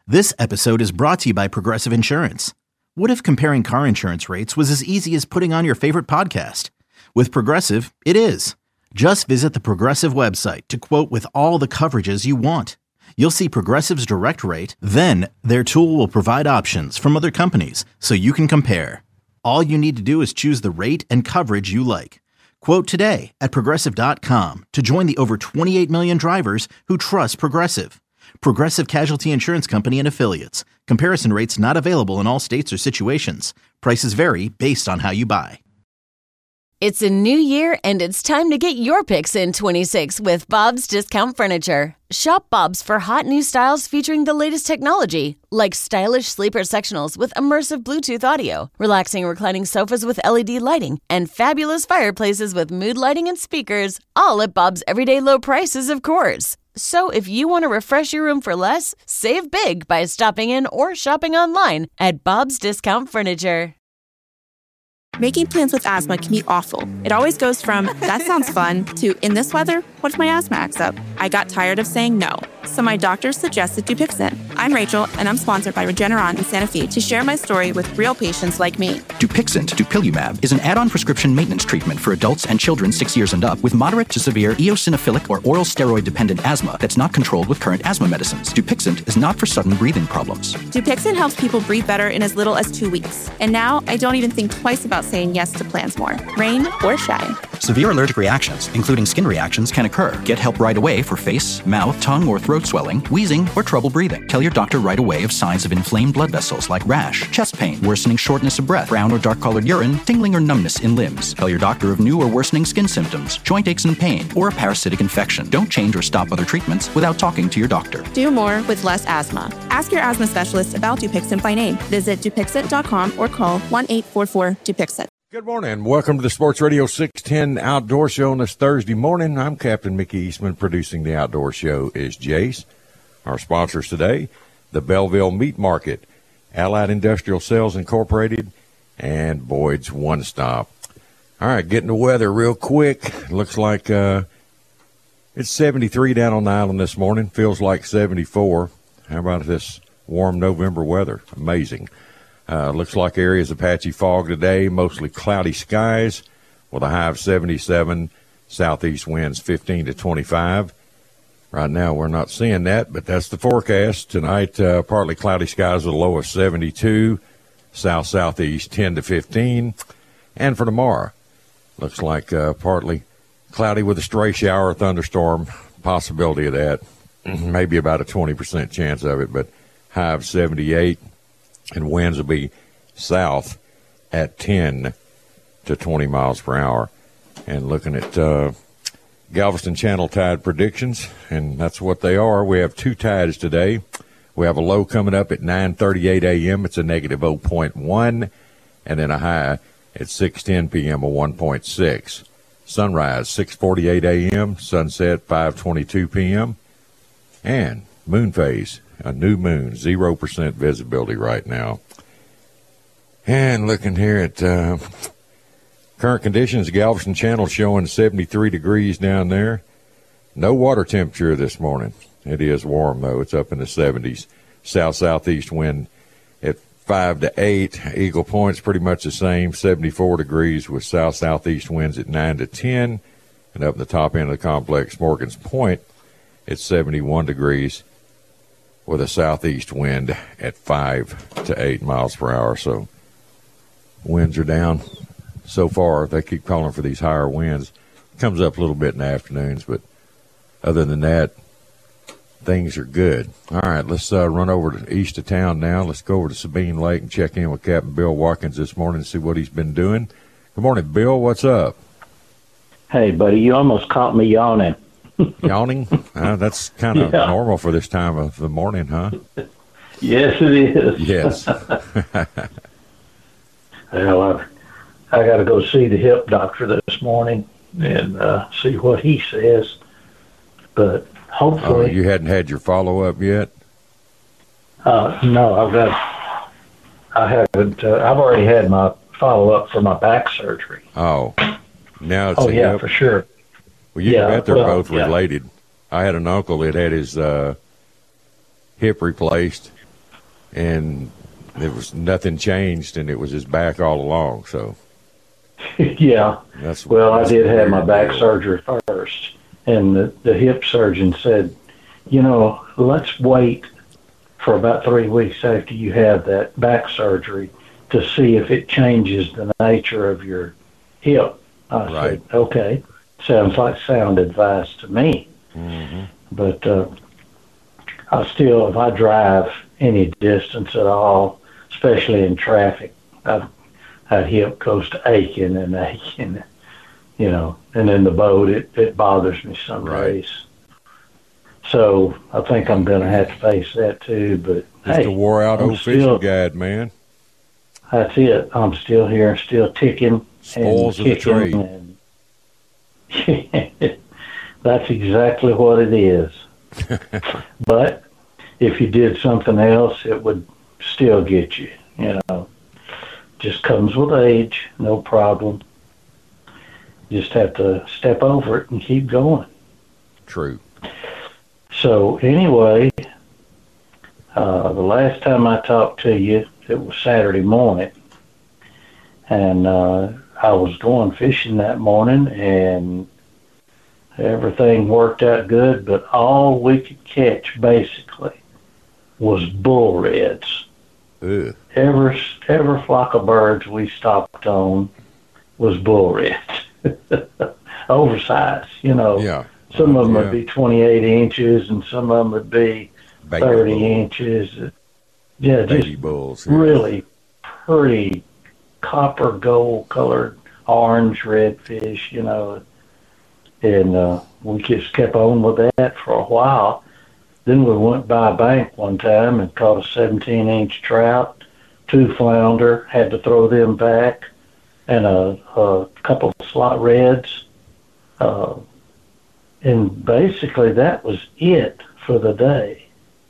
This episode is brought to you by Progressive Insurance. What if comparing car insurance rates was as easy as putting on your favorite podcast? With Progressive, it is. Just visit the Progressive website to quote with all the coverages you want. You'll see Progressive's direct rate, then their tool will provide options from other companies so you can compare. All you need to do is choose the rate and coverage you like. Quote today at Progressive.com to join the over 28 million drivers who trust Progressive. Progressive Casualty Insurance Company and Affiliates. Comparison rates not available in all states or situations. Prices vary based on how you buy. It's a new year, and it's time to get your picks in 26 with Bob's Discount Furniture. Shop Bob's for hot new styles featuring the latest technology, like stylish sleeper sectionals with immersive Bluetooth audio, relaxing reclining sofas with LED lighting, and fabulous fireplaces with mood lighting and speakers, all at Bob's everyday low prices, of course. So if you want to refresh your room for less, save big by stopping in or shopping online at Bob's Discount Furniture. Making plans with asthma can be awful. It always goes from, that sounds fun, to, in this weather, what if my asthma acts up? I got tired of saying no, so my doctor suggested Dupixent. I'm Rachel, and I'm sponsored by Regeneron in Santa Fe to share my story with real patients like me. Dupixent, dupilumab, is an add-on prescription maintenance treatment for adults and children 6 years and up with moderate to severe eosinophilic or oral steroid-dependent asthma that's not controlled with current asthma medicines. Dupixent is not for sudden breathing problems. Dupixent helps people breathe better in as little as 2 weeks. And now, I don't even think twice about saying yes to plans more, rain or shine. Severe allergic reactions, including skin reactions, can occur. Get help right away for face, mouth, tongue, or throat swelling, wheezing, or trouble breathing. Tell your doctor right away of signs of inflamed blood vessels like rash, chest pain, worsening shortness of breath, brown or dark-colored urine, tingling or numbness in limbs. Tell your doctor of new or worsening skin symptoms, joint aches and pain, or a parasitic infection. Don't change or stop other treatments without talking to your doctor. Do more with less asthma. Ask your asthma specialist about Dupixent by name. Visit Dupixent.com or call 1-844-DUPIXENT. Good morning. Welcome to the Sports Radio 610 Outdoor Show on this Thursday morning. I'm Captain Mickey Eastman. Producing the Outdoor Show is Jace. Our sponsors today, the Belleville Meat Market, Allied Industrial Sales Incorporated, and Boyd's One Stop. All right, getting the weather real quick. Looks like it's 73 down on the island this morning. Feels like 74. How about this warm November weather? Amazing. Looks like areas of patchy fog today, mostly cloudy skies with a high of 77, southeast winds 15 to 25. Right now we're not seeing that, but that's the forecast. Tonight, partly cloudy skies with a low of 72, south-southeast 10 to 15. And for tomorrow, looks like partly cloudy with a stray shower or thunderstorm, possibility of that, maybe about a 20% chance of it, but high of 78. And winds will be south at 10 to 20 miles per hour. And looking at Galveston Channel tide predictions, and that's what they are. We have two tides today. We have a low coming up at 9:38 a.m. It's a negative 0.1, and then a high at 6:10 p.m. of 1.6. Sunrise 6:48 a.m. Sunset 5:22 p.m. And moon phase. A new moon, 0% visibility right now. And looking here at current conditions, Galveston Channel showing 73 degrees down there. No water temperature this morning. It is warm, though. It's up in the 70s. South-southeast wind at 5 to 8. Eagle Point's pretty much the same, 74 degrees with south-southeast winds at 9 to 10. And up in the top end of the complex, Morgan's Point, it's 71 degrees. With a southeast wind at 5 to 8 miles per hour. So winds are down so far. They keep calling for these higher winds. Comes up a little bit in the afternoons, but other than that, things are good. All right, let's run over to east of town now. Let's go over to Sabine Lake and check in with Captain Bill Watkins this morning and see what he's been doing. Good morning, Bill. What's up? Hey, buddy, you almost caught me yawning. Yawning? That's kind of normal for this time of the morning, huh? Yes, it is. Yes. Well, I got to go see the hip doctor this morning and see what he says. But hopefully... you hadn't had your follow-up yet? No, I haven't. I've already had my follow-up for my back surgery. Oh, now it's hip? For sure. Well, you bet they're both related. I had an uncle that had his hip replaced, and it was nothing changed, and it was his back all along. So Yeah. that's I did have my back deal. surgery first, and the hip surgeon said, let's wait for about 3 weeks after you have that back surgery to see if it changes the nature of your hip. I said, okay, sounds like sound advice to me. Mm-hmm. But if I drive any distance at all, especially in traffic, that hip goes to aching and aching, and in the boat, it bothers me some days. So I think I'm going to have to face that too. But Just a wore out old fishing guide, man. That's it. I'm still here, still ticking. Spoils of the trade. And that's exactly what it is. But if you did something else, it would still get you. Just comes with age, no problem. Just have to step over it and keep going. True. So anyway, the last time I talked to you, it was Saturday morning, and I was going fishing that morning, and everything worked out good, but all we could catch basically was bull reds. Ugh. Every flock of birds we stopped on was bull reds, oversized, Yeah. Some of them would be 28 inches, and some of them would be Baby 30 bull. inches. Yeah, Baby just bulls. Yeah. really pretty copper gold colored orange redfish, and we just kept on with that for a while. Then we went by a bank one time and caught a 17-inch trout, 2 flounder, had to throw them back, and a couple of slot reds. And basically that was it for the day.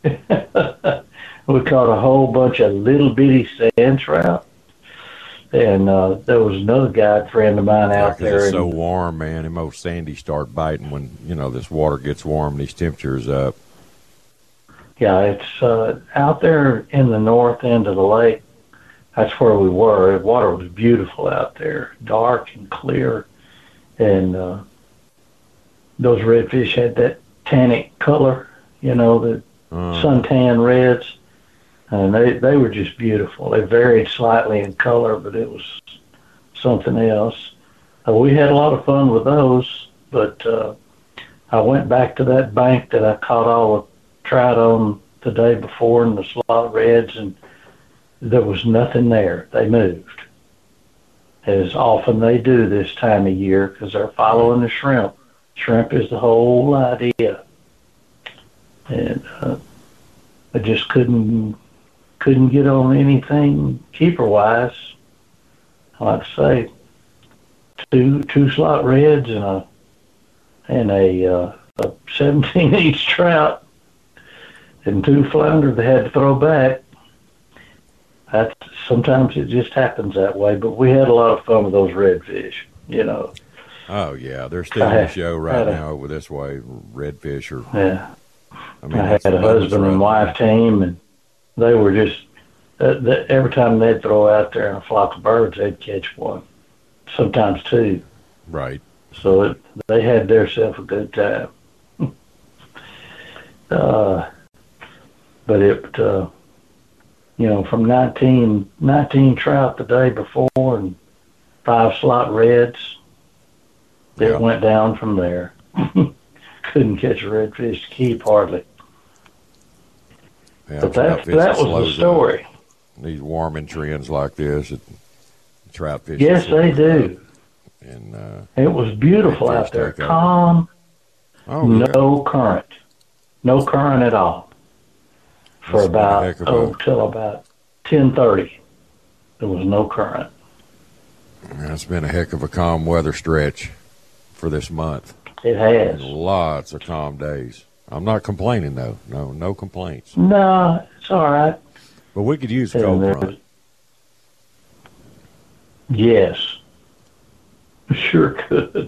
We caught a whole bunch of little bitty sand trout. And there was another guide friend of mine out there. It's so warm, man. Them old sandy start biting when, this water gets warm and these temperatures up. Yeah, it's out there in the north end of the lake. That's where we were. The water was beautiful out there, dark and clear. And those redfish had that tannic color, the suntan reds. And they were just beautiful. They varied slightly in color, but it was something else. We had a lot of fun with those, but I went back to that bank that I caught all the trout on the day before and the slot reds, and there was nothing there. They moved, as often they do this time of year, because they're following the shrimp. Shrimp is the whole idea. And I just couldn't get on anything keeper-wise. Like I say, two slot reds and a 17-inch trout and 2 flounder they had to throw back. Sometimes it just happens that way, but we had a lot of fun with those redfish, Oh, yeah. They're still in the show right now over this way, redfish. Yeah. I had a husband and wife team, and they were just, every time they'd throw out there in a flock of birds, they'd catch one, sometimes 2. Right. So they had themselves a good time. But it, from 19 trout the day before and 5 slot reds, it went down from there. Couldn't catch a redfish to keep hardly. Yeah, but that was the story. These warming trends like this, trout fishing. Yes, they do. And it was beautiful out there. Calm. No current. No current at all. For till about 10:30. There was no current. It's been a heck of a calm weather stretch for this month. It has. Lots of calm days. I'm not complaining, though. No complaints. No, it's all right. But we could use a cold front. Yes. Sure could.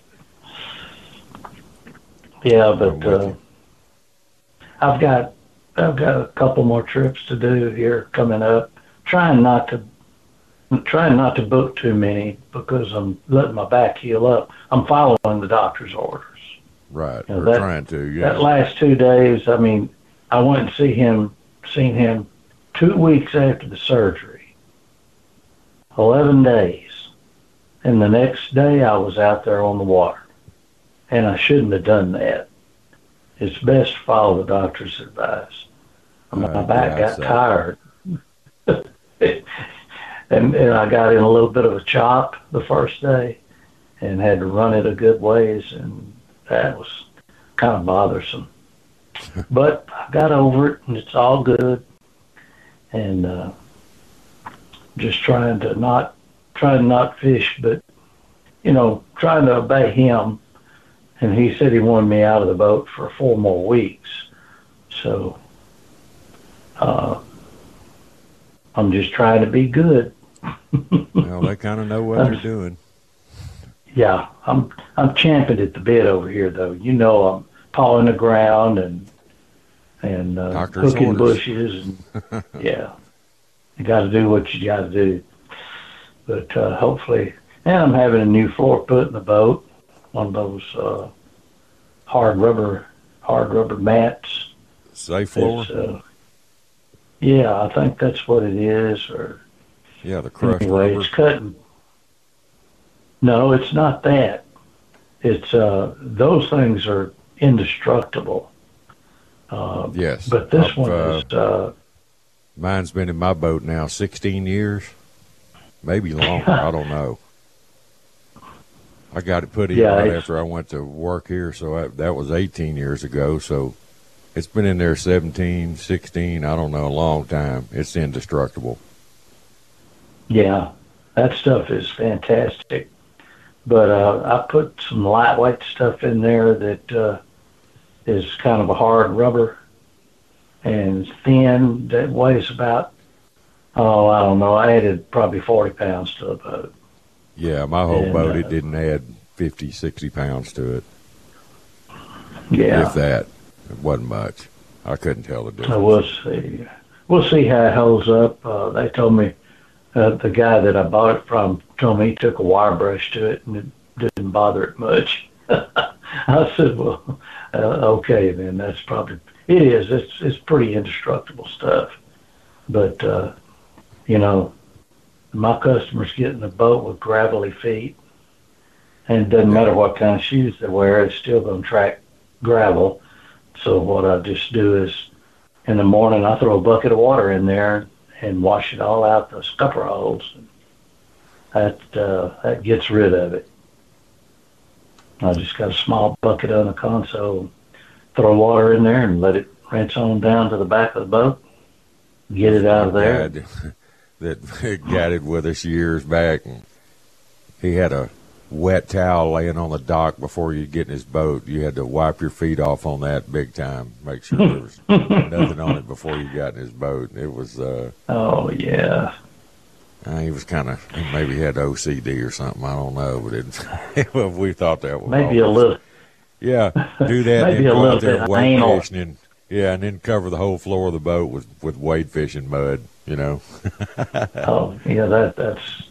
Yeah, but I've got I've got a couple more trips to do here coming up. Trying not to book too many because I'm letting my back heal up. I'm following the doctor's orders. Right. You know, We're trying to. Yeah. That last 2 days, I mean, I went and seen him 2 weeks after the surgery. 11 days. And the next day I was out there on the water. And I shouldn't have done that. It's best to follow the doctor's advice. My back got tired. and I got in a little bit of a chop the first day and had to run it a good ways, and that was kind of bothersome. But I got over it, and it's all good. And just trying to not fish, but, you know, trying to obey him. And he said he wanted me out of the boat for 4 more weeks. So I'm just trying to be good. Well, they kind of know what they're doing. Yeah, I'm champing at the bit over here, though. You know, I'm pawing the ground and hooking bushes. And, yeah, you got to do what you got to do. But hopefully, and I'm having a new floor put in the boat, one of those hard rubber mats. Safe floor. Yeah, I think that's what it is. Or yeah, the crushed anyway, rubber. It's cutting. No, it's not that. It's those things are indestructible. Yes, but this one is. Mine's been in my boat now 16 years, maybe longer. I don't know. I got it put in right after I went to work here, so that was 18 years ago. So it's been in there 17, 16, I don't know, a long time. It's indestructible. Yeah, that stuff is fantastic. But I put some lightweight stuff in there that is kind of a hard rubber and thin, that weighs about, I don't know, I added probably 40 pounds to the boat. Yeah, my whole boat, it didn't add 50, 60 pounds to it. Yeah. If that. It wasn't much. I couldn't tell the difference. We'll see how it holds up. They told me, the guy that I bought it from told me he took a wire brush to it and it didn't bother it much. I said, well, okay, then that's probably, it is. It's pretty indestructible stuff. But, you know, my customers get in the boat with gravelly feet, and it doesn't matter what kind of shoes they wear, it's still going to track gravel. So what I just do is, in the morning, I throw a bucket of water in there and wash it all out the scupper holes. That gets rid of it. I just got a small bucket on the console, throw water in there, and let it rinse on down to the back of the boat. Get it out of there. That got it with us years back, and he had a wet towel laying on the dock before you get in his boat. You had to wipe your feet off on that big time, make sure there was nothing on it before you got in his boat. It was oh yeah, he was kind of, maybe he had OCD or something, I don't know, but we thought that was maybe awful. A little, yeah, do that maybe and a go little out there bit and wade anal. fish, and then cover the whole floor of the boat with wade fishing mud, you know. Oh yeah, that's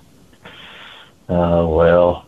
well,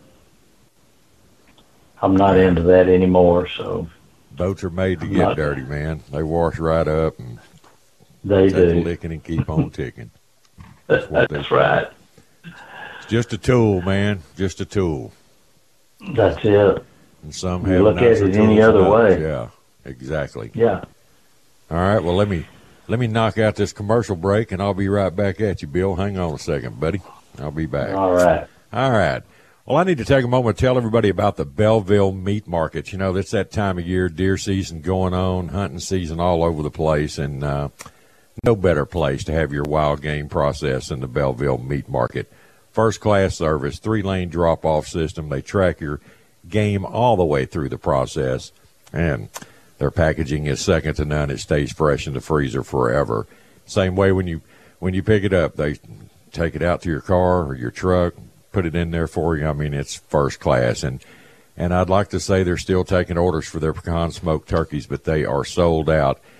I'm not into that anymore. So boats are made to get dirty, man. They wash right up and they take do a licking and keep on ticking. That's right. It's just a tool, man. Just a tool. That's it. And some you have look at it any other way. Yeah, exactly. Yeah. All right. Well, let me knock out this commercial break, and I'll be right back at you, Bill. Hang on a second, buddy. I'll be back. All right. All right. Well, I need to take a moment to tell everybody about the Belleville Meat Market. You know, it's that time of year, deer season going on, hunting season all over the place, and no better place to have your wild game processed than the Belleville Meat Market. First-class service, 3-lane drop-off system. They track your game all the way through the process, and their packaging is second to none. It stays fresh in the freezer forever. Same way when you pick it up, they take it out to your car or your truck, put it in there for you. I mean, it's first class. And I'd like to say they're still taking orders for their pecan smoked turkeys, but they are sold out.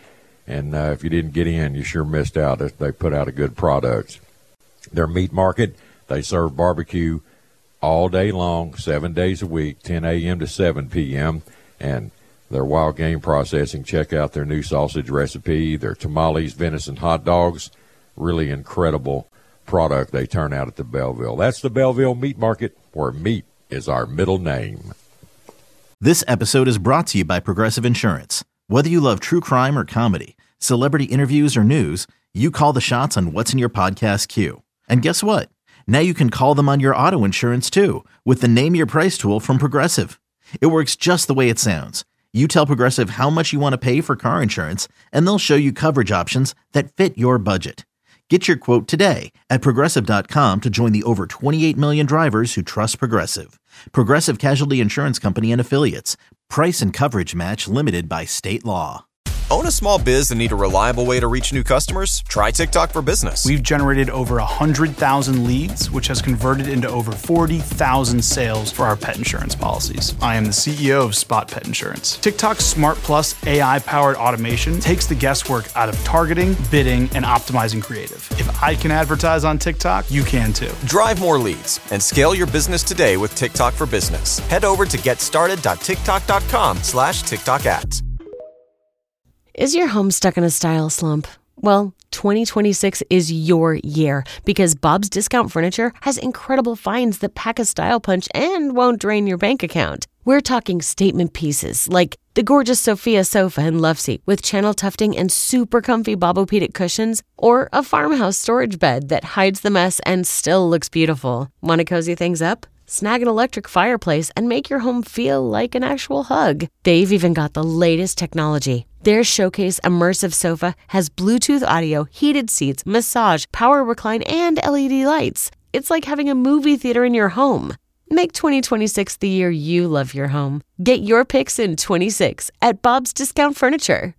And if you didn't get in, you sure missed out. They put out a good product. Their meat market, they serve barbecue all day long, 7 days a week, 10 a.m. to 7 p.m., and their wild game processing. Check out their new sausage recipe, their tamales, venison hot dogs. Really incredible product they turn out at the Belleville. That's the Belleville Meat Market, where meat is our middle name. This episode is brought to you by Progressive Insurance. Whether you love true crime or comedy, celebrity interviews or news, you call the shots on what's in your podcast queue. And guess what? Now you can call them on your auto insurance too with the Name Your Price tool from Progressive. It works just the way it sounds. You tell Progressive how much you want to pay for car insurance, and they'll show you coverage options that fit your budget. Get your quote today at Progressive.com to join the over 28 million drivers who trust Progressive. Progressive Casualty Insurance Company and Affiliates. Price and coverage match limited by state law. Own a small biz and need a reliable way to reach new customers? Try TikTok for Business. We've generated over 100,000 leads, which has converted into over 40,000 sales for our pet insurance policies. I am the CEO of Spot Pet Insurance. TikTok's Smart Plus AI-powered automation takes the guesswork out of targeting, bidding, and optimizing creative. If I can advertise on TikTok, you can too. Drive more leads and scale your business today with TikTok for Business. Head over to getstarted.tiktok.com/TikTok ads. Is your home stuck in a style slump? Well, 2026 is your year because Bob's Discount Furniture has incredible finds that pack a style punch and won't drain your bank account. We're talking statement pieces like the gorgeous Sophia sofa and love seat with channel tufting and super comfy Bobopedic cushions, or a farmhouse storage bed that hides the mess and still looks beautiful. Want to cozy things up? Snag an electric fireplace and make your home feel like an actual hug. They've even got the latest technology. Their Showcase immersive sofa has Bluetooth audio, heated seats, massage, power recline, and LED lights. It's like having a movie theater in your home. Make 2026 the year you love your home. Get your picks in 26 at Bob's Discount Furniture.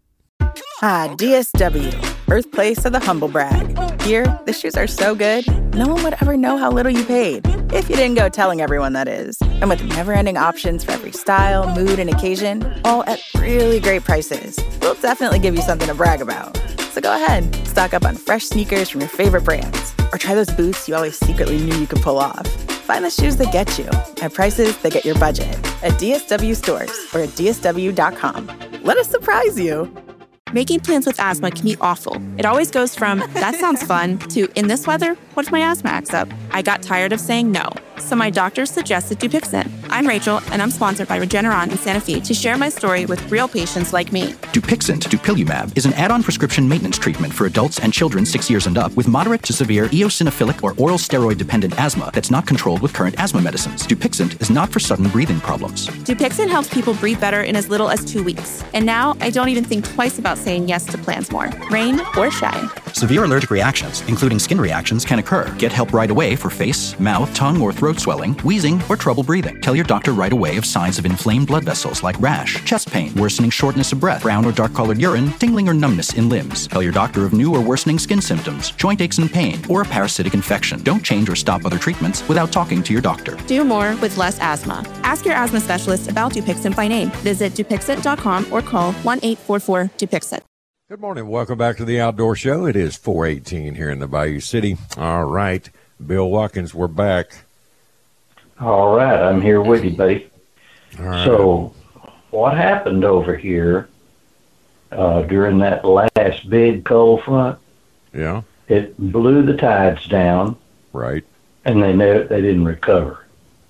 DSW, birthplace of the humble brag. Here, the shoes are so good, no one would ever know how little you paid. If you didn't go telling everyone, that is. And with never-ending options for every style, mood, and occasion, all at really great prices, we'll definitely give you something to brag about. So go ahead, stock up on fresh sneakers from your favorite brands, or try those boots you always secretly knew you could pull off. Find the shoes that get you at prices that get your budget at DSW stores or at DSW.com. Let us surprise you. Making plans with asthma can be awful. It always goes from, that sounds fun, to, in this weather, what if my asthma acts up? I got tired of saying no, so my doctor suggested Dupixent. I'm Rachel, and I'm sponsored by Regeneron in Santa Fe to share my story with real patients like me. Dupixent, dupilumab, is an add-on prescription maintenance treatment for adults and children 6 years and up with moderate to severe eosinophilic or oral steroid-dependent asthma that's not controlled with current asthma medicines. Dupixent is not for sudden breathing problems. Dupixent helps people breathe better in as little as 2 weeks. And now I don't even think twice about saying yes to plans more, rain or shine. Severe allergic reactions, including skin reactions, can occur. Get help right away for face, mouth, tongue, or throat swelling, wheezing, or trouble breathing. Tell your doctor right away of signs of inflamed blood vessels like rash, chest pain, worsening shortness of breath, brown or dark-colored urine, tingling or numbness in limbs. Tell your doctor of new or worsening skin symptoms, joint aches and pain, or a parasitic infection. Don't change or stop other treatments without talking to your doctor. Do more with less asthma. Ask your asthma specialist about Dupixent by name. Visit Dupixent.com or call 1-844-DUPIXENT. Good morning. Welcome back to the Outdoor Show. It is 4:18 here in the Bayou City. All right. Bill Watkins, we're back. All right, I'm here with you, buddy. All right. So what happened over here during that last big cold front? Yeah. It blew the tides down, Right. and they didn't recover.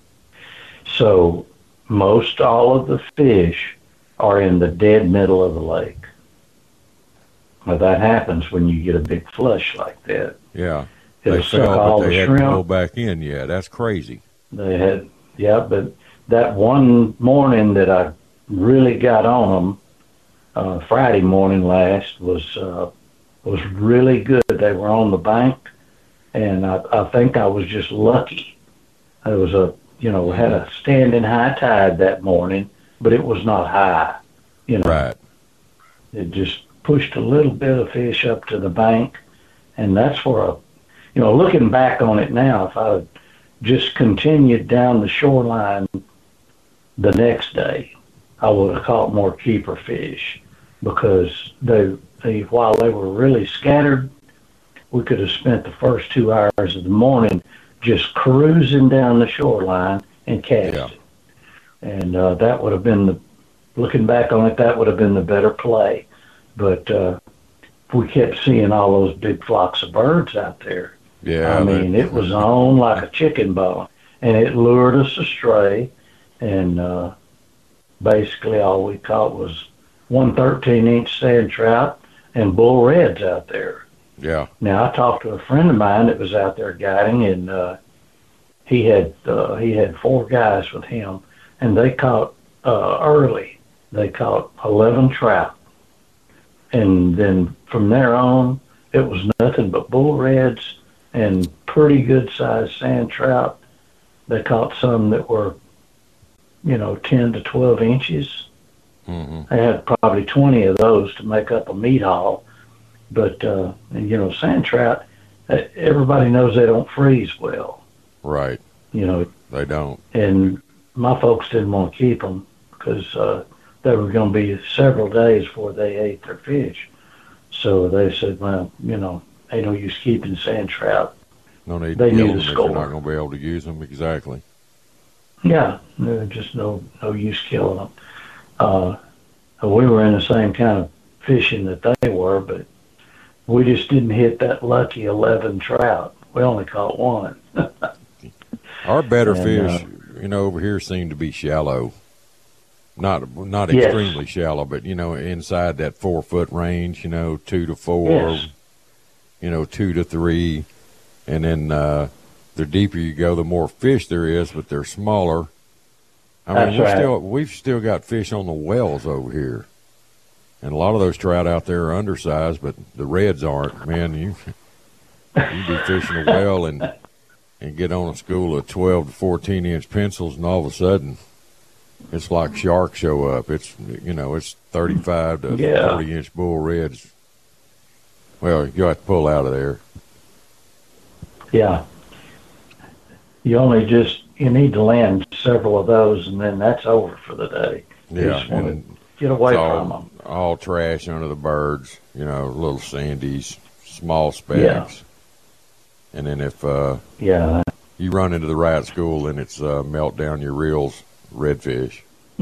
So most all of the fish are in the dead middle of the lake. Well, that happens when you get a big flush like that. Yeah. It'll They suck fell, all but the they hadn't shrimp. pulled back in yet. That's crazy. They had, yeah, but that one morning that I really got on them, Friday morning last, was really good. They were on the bank, and I think I was just lucky. It was had a standing high tide that morning, but it was not high. Right. It just pushed a little bit of fish up to the bank, and that's where looking back on it now, if I had just continued down the shoreline the next day, I would have caught more keeper fish because while they were really scattered, we could have spent the first 2 hours of the morning just cruising down the shoreline and casting. And that would have been looking back on it, that would have been the better play. But we kept seeing all those big flocks of birds out there. Yeah, I mean, it was on like a chicken bone, and it lured us astray. And basically, all we caught was 1 13-inch sand trout and bull reds out there. Yeah. Now, I talked to a friend of mine that was out there guiding, and he had 4 guys with him, and they caught early. They caught 11 trout. And then from there on, it was nothing but bull reds and pretty good-sized sand trout. They caught some that were, 10 to 12 inches. Mm-hmm. They had probably 20 of those to make up a meat haul. But, sand trout, everybody knows they don't freeze well. Right. They don't. And my folks didn't want to keep them because there were going to be several days before they ate their fish. So they said, well, ain't no use keeping sand trout. No need they to kill knew them the if score. you're not going to be able to use them. Exactly. Yeah, there's just no use killing them. We were in the same kind of fishing that they were, but we just didn't hit that lucky 11 trout. We only caught 1. Our better fish, over here seem to be shallow. Not extremely shallow, but, inside that 4-foot range, 2 to 4, 2 to 3. And then the deeper you go, the more fish there is, but they're smaller. I mean, we've still got fish on the wells over here. And a lot of those trout out there are undersized, but the reds aren't. Man, you be fishing a well and get on a school of 12 to 14-inch pencils, and all of a sudden it's like sharks show up. It's, it's 35 to 40-inch bull reds. Well, you have to pull out of there. Yeah. You need to land several of those, and then that's over for the day. Yeah, and get away from them. All trash under the birds, little sandies, small specks. Yeah. And then if you run into the right school, then it's melt down your reels, redfish,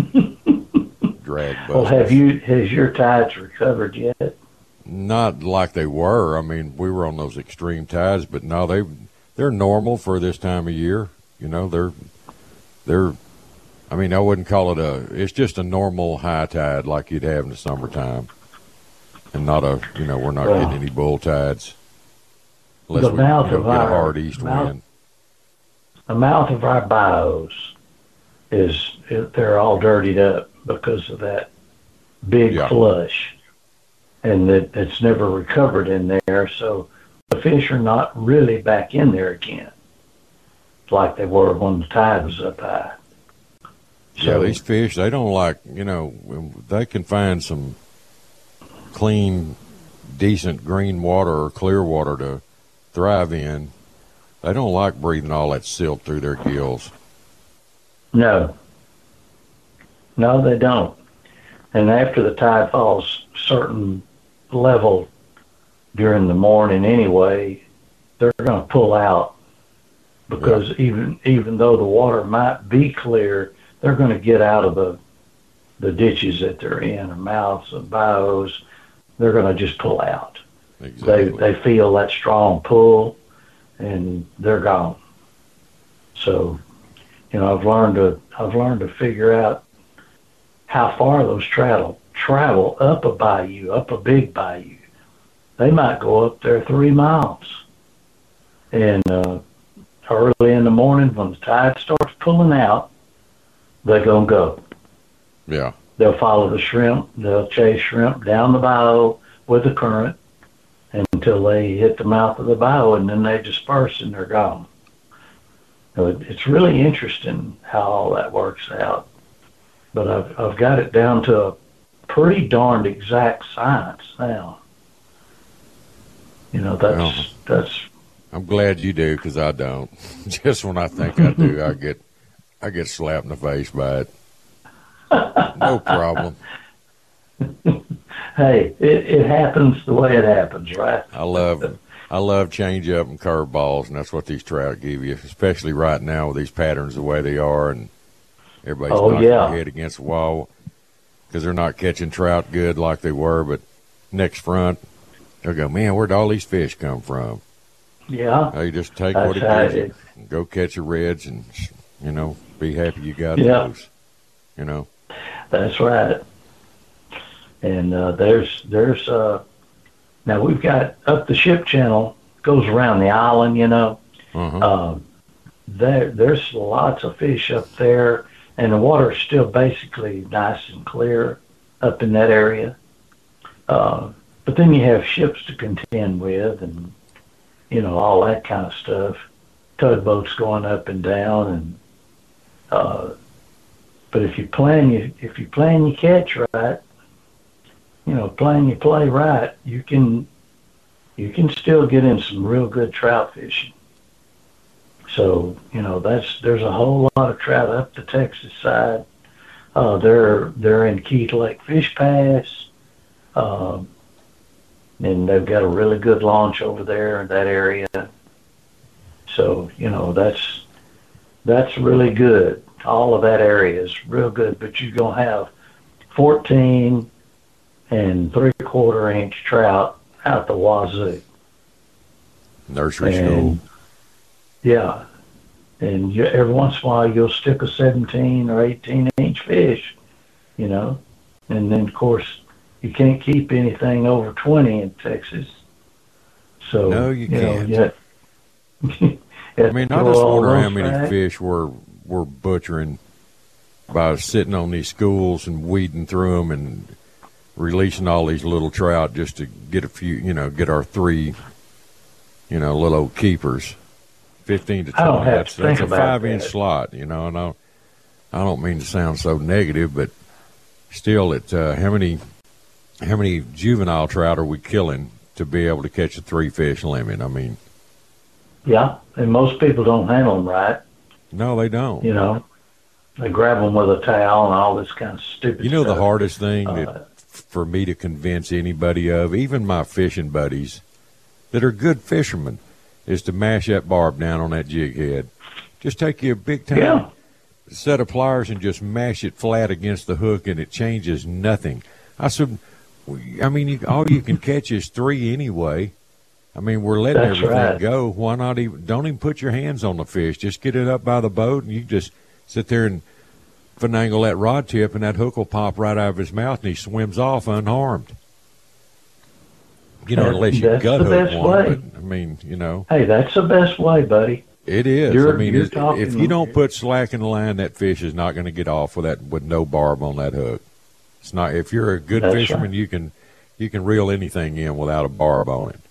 drag busters. Well, has your tides recovered yet? Not like they were. I mean, we were on those extreme tides, but no, they're normal for this time of year. They're I mean, I wouldn't call it it's just a normal high tide like you'd have in the summertime. And not we're not getting any bull tides. Unless we get a hard east wind. The mouth of our bayous they're all dirtied up because of that big flush. And it's never recovered in there, so the fish are not really back in there again like they were when the tide was up high. So, these fish, they don't like, they can find some clean, decent green water or clear water to thrive in. They don't like breathing all that silt through their gills. No, they don't. And after the tide falls certain level during the morning anyway, they're going to pull out because even though the water might be clear, they're going to get out of the ditches that they're in, or mouths of bayous. They're going to just pull out. Exactly. They feel that strong pull, and they're gone. So, I've learned to figure out how far those trout travel up a bayou, up a big bayou. They might go up there 3 miles. And early in the morning when the tide starts pulling out, they're going to go. Yeah. They'll follow the shrimp. They'll chase shrimp down the bayou with the current until they hit the mouth of the bayou, and then they disperse and they're gone. So it's really interesting how all that works out. But I've got it down to a pretty darned exact science now. That's. I'm glad you do, because I don't. Just when I think I do, I get slapped in the face by it. No problem. Hey, it happens the way it happens, right? I love change up and curve balls, and that's what these trout give you, especially right now with these patterns the way they are, and everybody's knocking their head against the wall because they're not catching trout good like they were. But next front, they'll go, man, where'd all these fish come from? Yeah. You just take what it gives you, go catch your reds, and be happy you got those. That's right. And there's now we've got up the ship channel, goes around the island, there's lots of fish up there, and the water's still basically nice and clear up in that area. But then you have ships to contend with, and all that kind of stuff. Tugboats going up and down, and but if you plan your catch right, playing your play right, you can still get in some real good trout fishing. So, there's a whole lot of trout up the Texas side. They're in Keith Lake Fish Pass. And they've got a really good launch over there in that area. So, that's really good. All of that area is real good, but you're going to have 14 and 3/4 inch trout out the wazoo. Nursery school. Yeah. And every once in a while you'll stick a 17 or 18 inch fish, and then of course you can't keep anything over 20 in Texas. So no, you can't. I mean, I just wonder how many fish we're butchering by sitting on these schools and weeding through them and releasing all these little trout just to get a few, get our 3, little old keepers, 15 to 20. That's a 5-inch slot, and I don't mean to sound so negative, but still, how many juvenile trout are we killing to be able to catch a 3-fish limit? I mean, yeah, and most people don't handle them right. No, they don't. They grab them with a towel and all this kind of stupid stuff. The hardest thing for me to convince anybody of, even my fishing buddies that are good fishermen, is to mash that barb down on that jig head. Just take you a big time set of pliers and just mash it flat against the hook, and it changes nothing. I said, all you can catch is 3 anyway. I mean, we're letting everything go. Why not don't even put your hands on the fish. Just get it up by the boat, and you just sit there and finagle that rod tip, and that hook will pop right out of his mouth, and he swims off unharmed. Unless you gut hook one. But, Hey, that's the best way, buddy. It is. If you don't put slack in the line, that fish is not going to get off with no barb on that hook. It's not. If you're a good fisherman, you can reel anything in without a barb on it.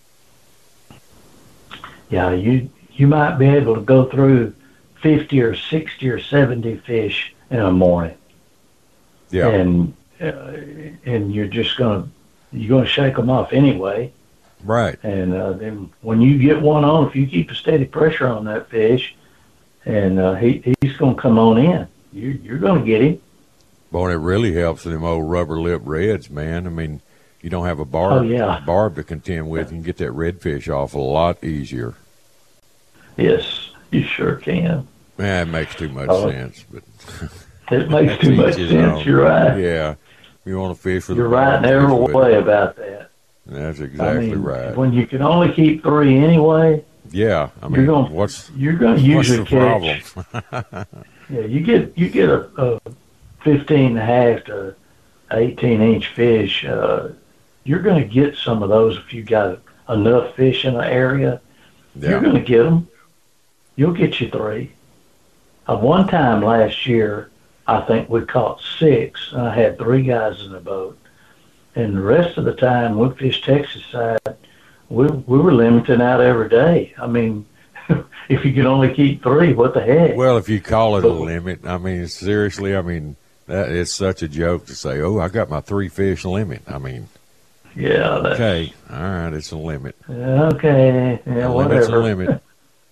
Yeah, you might be able to go through 50 or 60 or 70 fish in a morning. Yeah. And you're just gonna shake them off anyway. Right. And then when you get one on, if you keep a steady pressure on that fish, and he's gonna come on in, you're gonna get him. Boy, it really helps with them old rubber lip reds, man. I mean, you don't have a barb to contend with. You can get that redfish off a lot easier. Yes, you sure can. Man, it makes too much sense, but it makes too much sense. You're right. Yeah, you want to fish with. You're right in every way about that. That's exactly right. When you can only keep 3 anyway. Yeah, I mean, you're going to usually catch. Problem? Yeah, you get a 15.5 to 18-inch fish. You're going to get some of those if you got enough fish in the area. Yeah. You're going to get them. You'll get you 3. One time last year, I think we caught 6. And I had 3 guys in the boat. And the rest of the time, we fished Texas side. We were limiting out every day. I mean, if you could only keep 3, what the heck? Well, if you call it a limit, I mean, seriously, that is such a joke to say, I got my 3-fish limit. I mean, yeah. Okay. All right. It's a limit. Okay. Yeah, limit's a limit.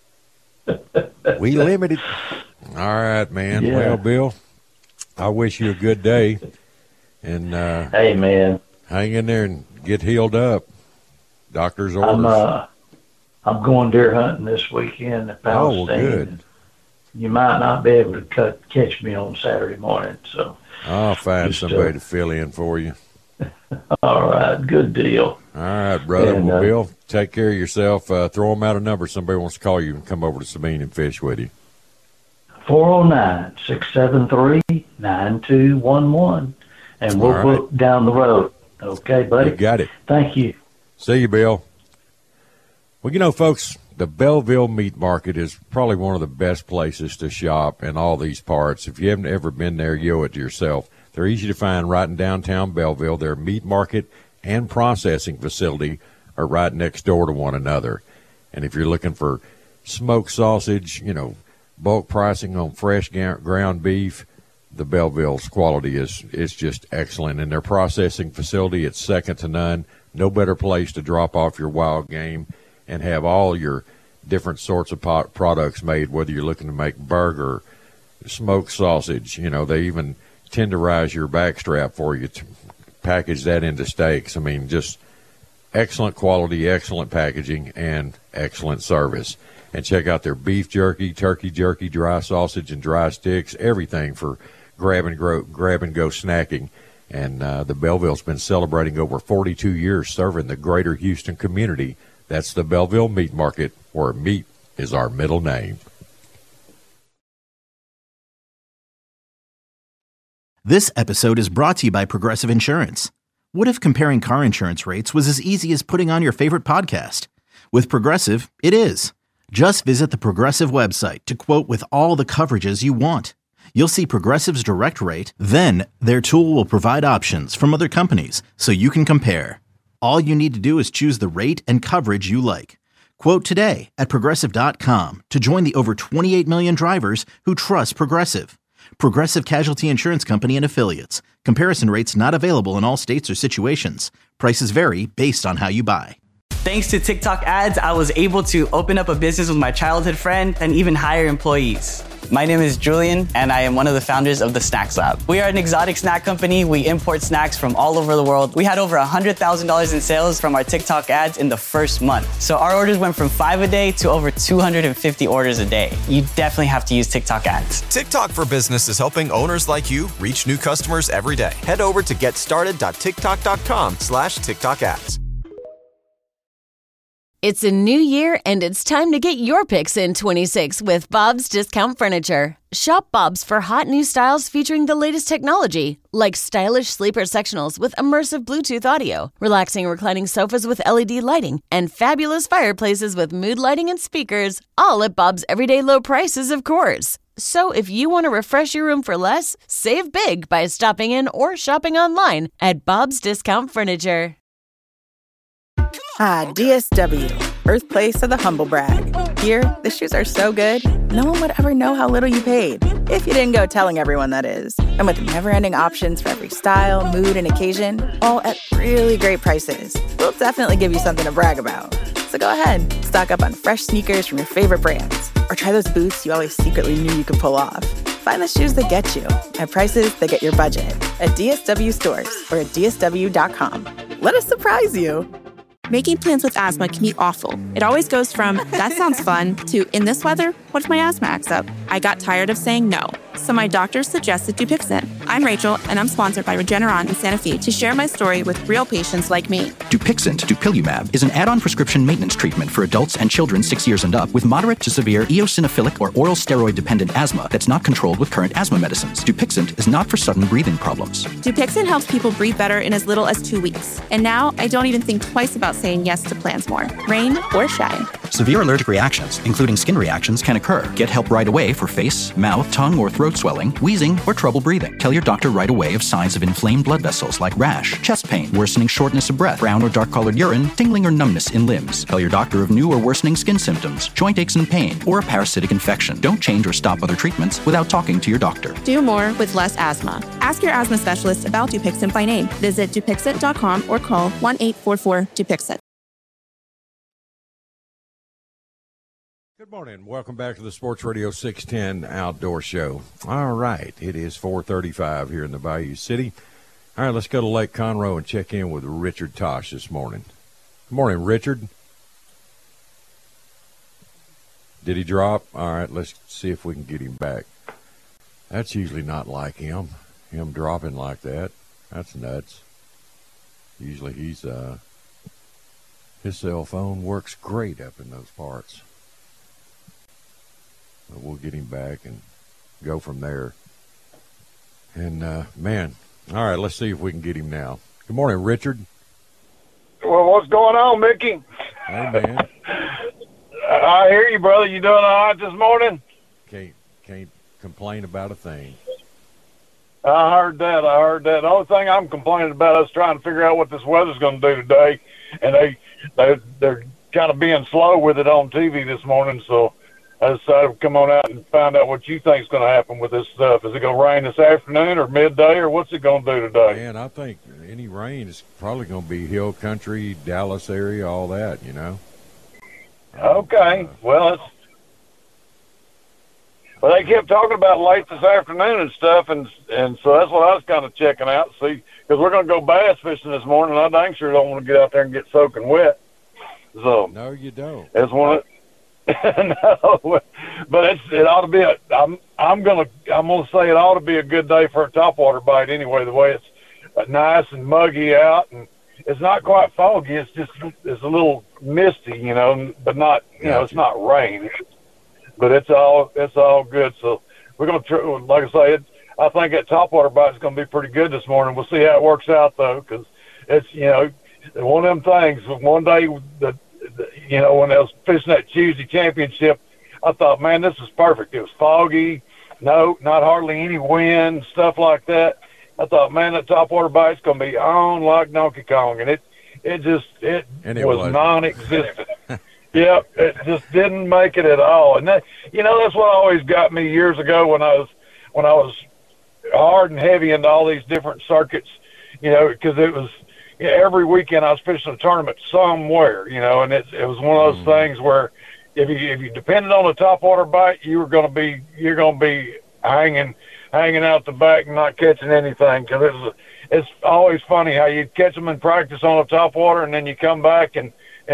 We limited. All right, man. Yeah. Well, Bill, I wish you a good day. And hey, man. hang in there and get healed up. Doctor's orders. I'm going deer hunting this weekend at Palestine. Good. You might not be able to catch me on Saturday morning, so I'll find somebody to fill in for you. All right, good deal. All right, brother. And, well, Bill, take care of yourself. Throw them out a number. Somebody wants to call you and come over to Sabine and fish with you. 409-673-9211, and we'll book down the road. Okay, buddy? You got it. Thank you. See you, Bill. Well, you know, folks, the Belleville Meat Market is probably one of the best places to shop in all these parts. If you haven't ever been there, you owe it to yourself. They're easy to find right in downtown Belleville. Their meat market and processing facility are right next door to one another. And if you're looking for smoked sausage, you know, bulk pricing on fresh ground beef, the Belleville's quality is just excellent. In their processing facility, it's second to none. No better place to drop off your wild game and have all your different sorts of products made, whether you're looking to make burger, smoked sausage. You know, they even tenderize your backstrap for you to package that into steaks. I mean, just excellent quality, excellent packaging, and excellent service. And check out their beef jerky, turkey jerky, dry sausage, and dry sticks, everything for grab and go snacking. And the Belleville's been celebrating over 42 years serving the greater Houston community. That's the Belleville Meat Market, where meat is our middle name. This episode is brought to you by Progressive Insurance. What if comparing car insurance rates was as easy as putting on your favorite podcast? With Progressive, it is. Just visit the Progressive website to quote with all the coverages you want. You'll see Progressive's direct rate, then their tool will provide options from other companies so you can compare. All you need to do is choose the rate and coverage you like. Quote today at Progressive.com to join the over 28 million drivers who trust Progressive. Progressive Casualty Insurance Company and Affiliates. Comparison rates not available in all states or situations. Prices vary based on how you buy. Thanks to TikTok ads, I was able to open up a business with my childhood friend and even hire employees. My name is Julian, and I am one of the founders of the Snacks Lab. We are an exotic snack company. We import snacks from all over the world. We had over $100,000 in sales from our TikTok ads in the first month. So our orders went from 5 a day to over 250 orders a day. You definitely have to use TikTok ads. TikTok for Business is helping owners like you reach new customers every day. Head over to getstarted.tiktok.com/TikTok ads. It's a new year, and it's time to get your picks in 26 with Bob's Discount Furniture. Shop Bob's for hot new styles featuring the latest technology, like stylish sleeper sectionals with immersive Bluetooth audio, relaxing reclining sofas with LED lighting, and fabulous fireplaces with mood lighting and speakers, all at Bob's everyday low prices, of course. So if you want to refresh your room for less, save big by stopping in or shopping online at Bob's Discount Furniture. Ah, DSW, birthplace of the humble brag. Here, the shoes are so good, no one would ever know how little you paid. If you didn't go telling everyone, that is. And with never-ending options for every style, mood, and occasion, all at really great prices, we'll definitely give you something to brag about. So go ahead, stock up on fresh sneakers from your favorite brands, or try those boots you always secretly knew you could pull off. Find the shoes that get you at prices that get your budget at DSW stores or at DSW.com. Let us surprise you. Making plans with asthma can be awful. It always goes from, that sounds fun, to, in this weather, what if my asthma acts up? I got tired of saying no, so my doctor suggested Dupixent. I'm Rachel, and I'm sponsored by Regeneron in Santa Fe to share my story with real patients like me. Dupixent, dupilumab, is an add-on prescription maintenance treatment for adults and children 6 years and up with moderate to severe eosinophilic or oral steroid-dependent asthma that's not controlled with current asthma medicines. Dupixent is not for sudden breathing problems. Dupixent helps people breathe better in as little as 2 weeks. And now I don't even think twice about saying yes to plans more, rain or shine. Severe allergic reactions, including skin reactions, can occur. Get help right away for face, mouth, tongue, or throat swelling, wheezing, or trouble breathing. Tell your doctor right away of signs of inflamed blood vessels like rash, chest pain, worsening shortness of breath, brown or dark-colored urine, tingling or numbness in limbs. Tell your doctor of new or worsening skin symptoms, joint aches and pain, or a parasitic infection. Don't change or stop other treatments without talking to your doctor. Do more with less asthma. Ask your asthma specialist about Dupixent by name. Visit Dupixent.com or call 1-844-DUPIXENT. Good morning. Welcome back to the Sports Radio 610 Outdoor Show. All right. It is 4:35 here in the Bayou City. All right, let's go to Lake Conroe and check in with Richard Tosh this morning. Good morning, Richard. Did he drop? All right, let's see if we can get him back. That's usually not like him dropping like that. That's nuts. Usually he's his cell phone works great up in those parts. But we'll get him back and go from there. And, man, all right, let's see if we can get him now. Good morning, Richard. Well, what's going on, Mickey? Hey, man. I hear you, brother. You doing all right this morning? Can't complain about a thing. I heard that. The only thing I'm complaining about is trying to figure out what this weather's going to do today. And they're kind of being slow with it on TV this morning, so I decided to come on out and find out what you think is going to happen with this stuff. Is it going to rain this afternoon or midday, or what's it going to do today? Man, I think any rain is probably going to be hill country, Dallas area, all that, you know. Okay. Well, they kept talking about late this afternoon and stuff, and so that's what I was kind of checking out, see, because we're going to go bass fishing this morning, and I dang sure don't want to get out there and get soaking wet. So no, you don't. It's one of no, but it ought to be I'm gonna say it ought to be a good day for a topwater bite anyway. The way it's nice and muggy out, and it's not quite foggy. It's a little misty, you know, but not it's not rain. But it's all good. So we're gonna try, like I say, I think that topwater bite is gonna be pretty good this morning. We'll see how it works out though, because it's one of them things. One day when I was fishing that Tuesday championship, I thought, man, this is perfect. It was foggy, not hardly any wind, stuff like that. I thought, man, that topwater bite's going to be on like Donkey Kong, and it was non-existent. Yep, it just didn't make it at all. And that, that's what always got me years ago when I was hard and heavy into all these different circuits, because it was. Every weekend I was fishing a tournament somewhere, and it was one of those things where if you depended on the topwater bite, you're going to be hanging out the back and not catching anything, because it's always funny how you catch them in practice on the topwater and then you come back and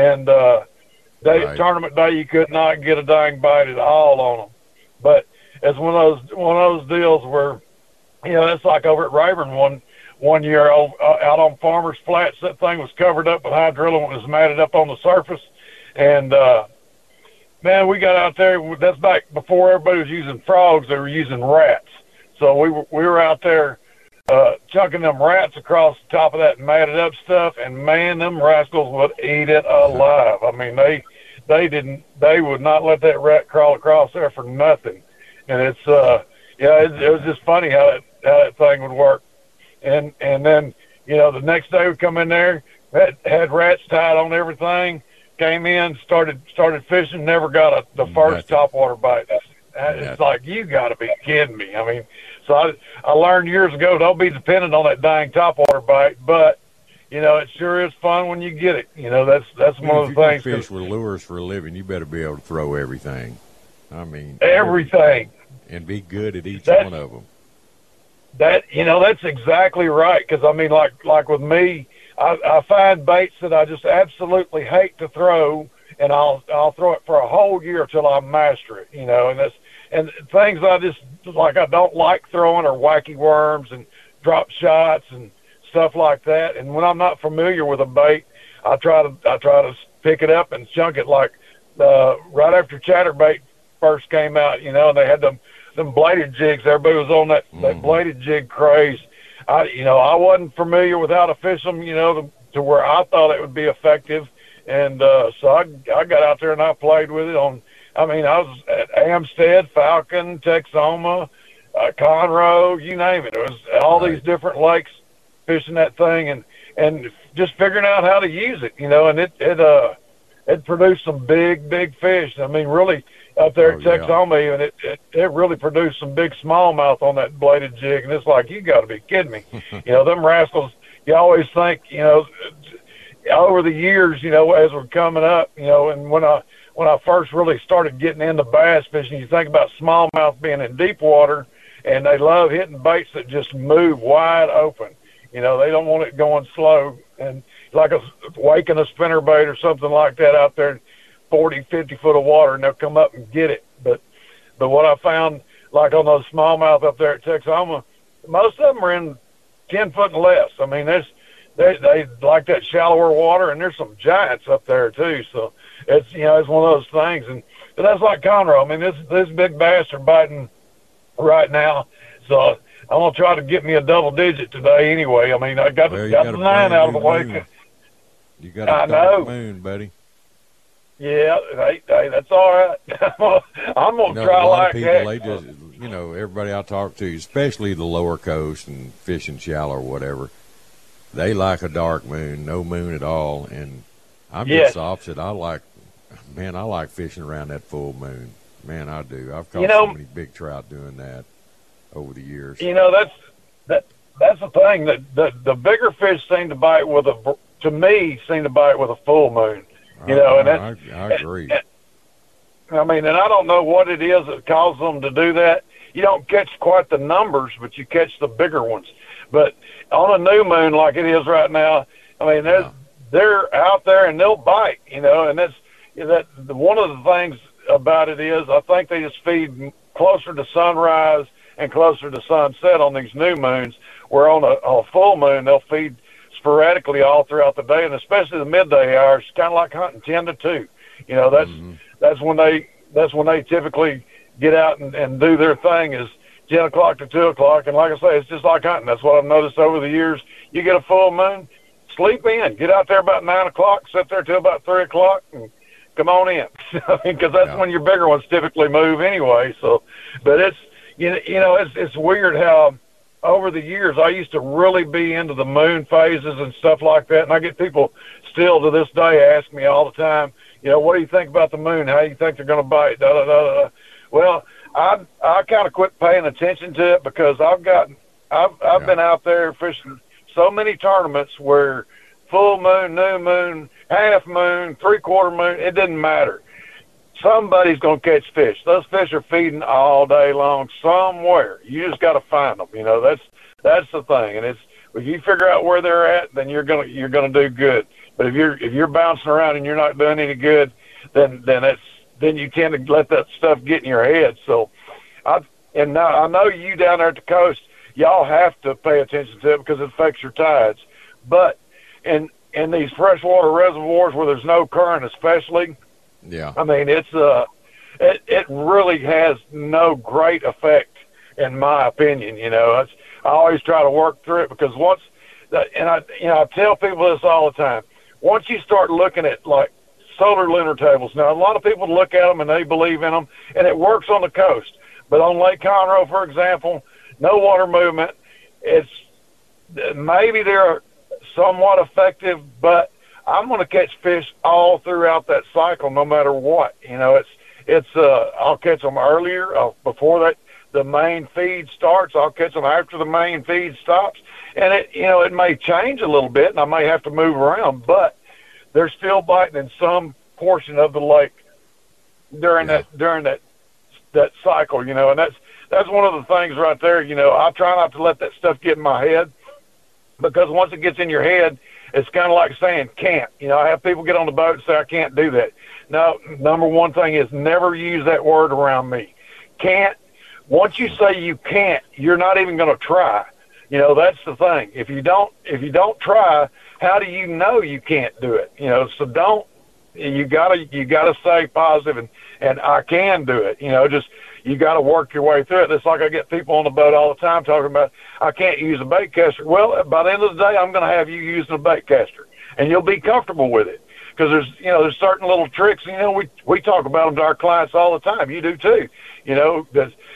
tournament day you could not get a dang bite at all on them. But it's one of those deals where it's like over at Rayburn one year out on Farmers Flats, that thing was covered up with hydrilla and was matted up on the surface. And, man, we got out there. That's back before everybody was using frogs. They were using rats. So we were out there chunking them rats across the top of that matted up stuff, and, man, them rascals would eat it alive. I mean, they would not let that rat crawl across there for nothing. And it's, it was just funny how that thing would work. And then, the next day we come in there, had rats tied on everything, came in, started fishing, never got the first topwater bite. It's like, you got to be kidding me. I mean, so I learned years ago, don't be dependent on that dang topwater bite, but, it sure is fun when you get it. That's one of the things. If you fish with lures for a living, you better be able to throw everything. I mean. Everything. And be good at each one of them. That's exactly right. Because I mean, like with me, I find baits that I just absolutely hate to throw, and I'll throw it for a whole year till I master it. And things I just I don't like throwing are wacky worms and drop shots and stuff like that. And when I'm not familiar with a bait, I try to pick it up and chunk it. Like right after chatterbait first came out, and they had them bladed jigs. Everybody was on that bladed jig craze. I wasn't familiar with how to fish them, to where I thought it would be effective. And so I got out there and I played with it I was at Amstead, Falcon, Texoma, Conroe, you name it. It was all these different lakes fishing that thing and just figuring out how to use it, and it produced some big fish. I mean, really, up there at Texoma, even it really produced some big smallmouth on that bladed jig, and it's like, you got to be kidding me. Them rascals. You always think, over the years, as we're coming up, and when I first really started getting into bass fishing, you think about smallmouth being in deep water, and they love hitting baits that just move wide open. You know, they don't want it going slow. And like waking a spinnerbait or something like that out there, 40, 50 foot of water, and they'll come up and get it. But what I found, like on those smallmouth up there at Texoma, most of them are in 10 foot and less. I mean, they like that shallower water, and there's some giants up there too. So it's, you know, it's one of those things. But that's like Conroe. I mean, this big bass are biting right now. So I'm going to try to get me a double digit today anyway. I mean, I got the 9 out of the way. You got a dark moon, buddy. Yeah, hey, that's all right. I'm going to try like people, that. They just, you know, everybody I talk to, especially the lower coast and fishing shallow or whatever, they like a dark moon, no moon at all. And I'm just the opposite. I like fishing around that full moon. Man, I do. I've caught so many big trout doing that over the years. You know, that's the thing. The bigger fish seem to bite with a full moon. You know, and I agree. I mean, and I don't know what it is that causes them to do that. You don't catch quite the numbers, but you catch the bigger ones. But on a new moon like it is right now, I mean, they're out there and they'll bite. You know, and that's one of the things about it is I think they just feed closer to sunrise and closer to sunset on these new moons, where on a full moon they'll feed sporadically all throughout the day, and especially the midday hours, kind of like hunting 10 to 2. You know, that's when they typically get out and do their thing, is 10 o'clock to 2 o'clock. And like I say, it's just like hunting. That's what I've noticed over the years. You get a full moon, sleep in, get out there about 9 o'clock, sit there till about 3 o'clock, and come on in. Because that's when your bigger ones typically move anyway. So, but it's, you know, it's weird how over the years I used to really be into the moon phases and stuff like that. And I get people still to this day ask me all the time, you know, what do you think about the moon? How do you think they're going to bite? Da, da, da, da. Well, I kind of quit paying attention to it, because I've been out there fishing so many tournaments where full moon, new moon, half moon, 3/4 moon, it didn't matter. Somebody's going to catch fish. Those fish are feeding all day long somewhere. You just got to find them. You know, that's the thing. And it's, if you figure out where they're at, then you're gonna do good. But if you're bouncing around and you're not doing any good, then you tend to let that stuff get in your head. So, now I know you down there at the coast, y'all have to pay attention to it because it affects your tides. But in these freshwater reservoirs where there's no current, especially. Yeah, I mean, it's it really has no great effect, in my opinion. You know, I always try to work through it, because I tell people this all the time. Once you start looking at like solar lunar tables, now a lot of people look at them and they believe in them, and it works on the coast. But on Lake Conroe, for example, no water movement. It's maybe they're somewhat effective, but I'm going to catch fish all throughout that cycle, no matter what. You know, I'll catch them earlier, before the main feed starts. I'll catch them after the main feed stops, and it may change a little bit, and I may have to move around, but they're still biting in some portion of the lake during that cycle. You know, and that's one of the things right there. You know, I try not to let that stuff get in my head, because once it gets in your head, it's kind of like saying can't. You know, I have people get on the boat and say, I can't do that. No, number one thing is never use that word around me. Can't. Once you say you can't, you're not even going to try. You know, that's the thing. If you don't try, how do you know you can't do it? You know, so you gotta say positive and I can do it. You know, just, you got to work your way through it. It's like I get people on the boat all the time talking about, I can't use a bait caster. Well, by the end of the day, I'm going to have you using a bait caster, and you'll be comfortable with it, because there's certain little tricks. You know, we talk about them to our clients all the time. You do too. You know,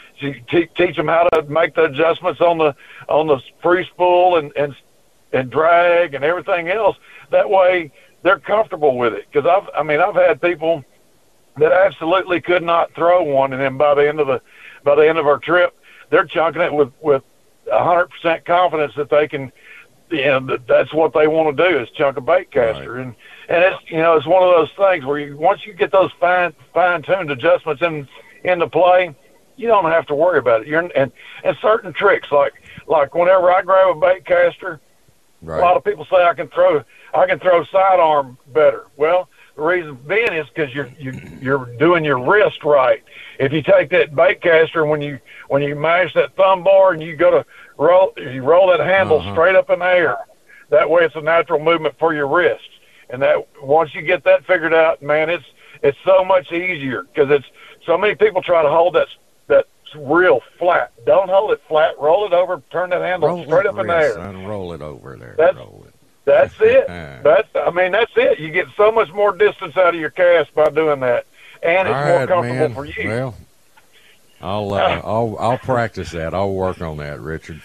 teach them how to make the adjustments on the free spool and drag and everything else. That way, they're comfortable with it. Because I've had people that absolutely could not throw one, and then by the end of our trip, they're chunking it with 100% confidence that they can. You know, that's what they want to do, is chunk a bait caster, right. And it's, you know, it's one of those things where once you get those fine-tuned adjustments into play, you don't have to worry about it. And certain tricks, like whenever I grab a bait caster, A lot of people say I can throw sidearm better. Well, the reason being is because you're doing your wrist right. If you take that bait caster, when you mash that thumb bar and you roll that handle straight up in the air, that way it's a natural movement for your wrist. And that once you get that figured out, man, it's so much easier, because it's so many people try to hold that real flat. Don't hold it flat. Roll it over. Turn that handle straight up in the air. And roll it over there. That's it. That's it. You get so much more distance out of your cast by doing that, and it's more comfortable for you. Well, I'll practice that. I'll work on that, Richard.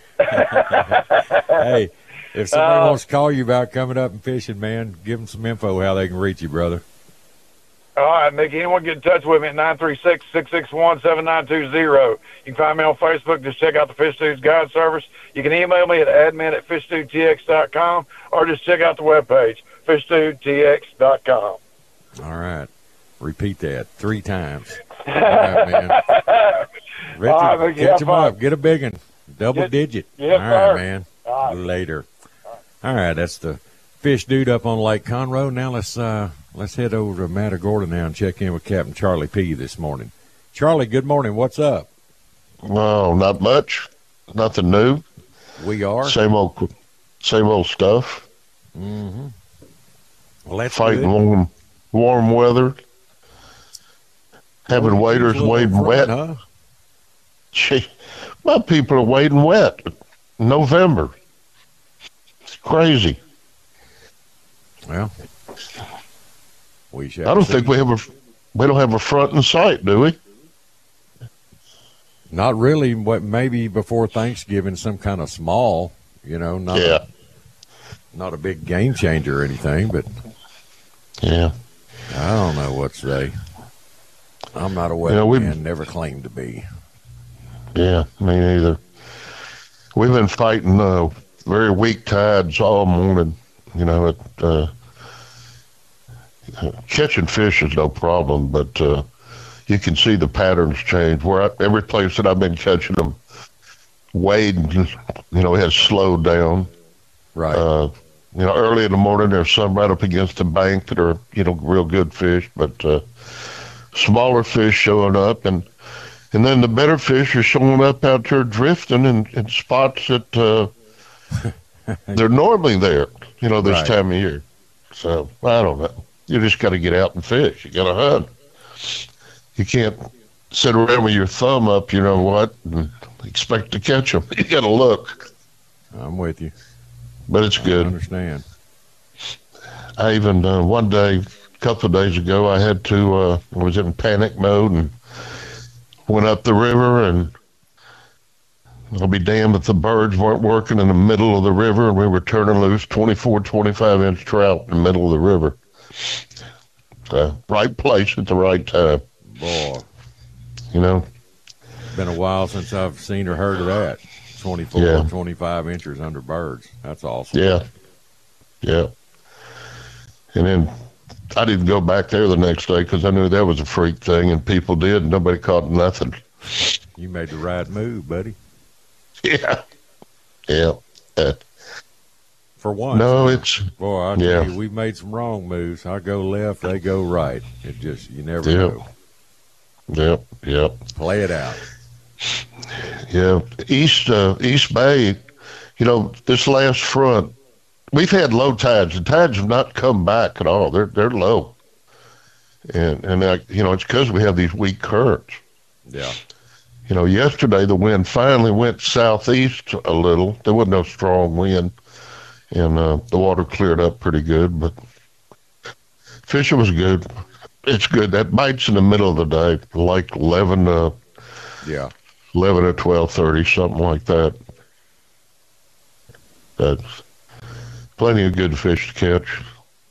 Hey, if somebody wants to call you about coming up and fishing, man, give them some info how they can reach you, brother. All right, Mickey, anyone get in touch with me at 936-661-7920. You can find me on Facebook. Just check out the Fish Dudes Guide Service. You can email me at admin@fishdudetx.com, or just check out the webpage, fishdudetx.com. All right. Repeat that 3 times. All right, man. Richard, catch him up. Get a big one. Double digit. Yes, all right, sir. Man. All right. Later. All right, that's the Fish Dude up on Lake Conroe. Now let's head over to Matagorda now and check in with Captain Charlie P. this morning. Charlie, good morning. What's up? Oh, not much. Nothing new. We are same old stuff. Mm-hmm. Well, that's fighting warm weather. Having waders wading wet. Huh? Gee, my people are wading wet in November. It's crazy. Well, we shall. I don't think we don't have a front in sight, do we? Not really. What, maybe before Thanksgiving, some kind of small, not a big game changer or anything, but yeah, I don't know what to say. I'm not a weatherman, never claimed to be. Yeah, me neither. We've been fighting very weak tides all morning. Catching fish is no problem, but you can see the patterns change. Every place that I've been catching them, wading, has slowed down. Right. Early in the morning, there's some right up against the bank that are, real good fish, but smaller fish showing up, and then the better fish are showing up out there drifting in spots that they're normally there, this time of year. So, I don't know. You just got to get out and fish. You got to hunt. You can't sit around with your thumb up, and expect to catch them. You got to look. I'm with you. But it's good. I understand. I even, one day, a couple of days ago, I had to, was in panic mode and went up the river, and I'll be damned if the birds weren't working in the middle of the river, and we were turning loose 24, 25-inch trout in the middle of the river. Right place at the right time. Boy. It's been a while since I've seen or heard of that. 24, 25 inches under birds. That's awesome. Yeah. And then I didn't go back there the next day because I knew that was a freak thing, and people did, and nobody caught nothing. You made the right move, buddy. Yeah. For once. No, Boy, I tell you, we've made some wrong moves. I go left, they go right. It just, you never know. Yep. Play it out. Yeah. East Bay, this last front, we've had low tides. The tides have not come back at all. They're low. And it's because we have these weak currents. Yeah. Yesterday the wind finally went southeast a little. There wasn't no strong wind, and the water cleared up pretty good, but fishing was good. It's good. That bite's in the middle of the day, like 11 to 12:30, something like that. That's plenty of good fish to catch.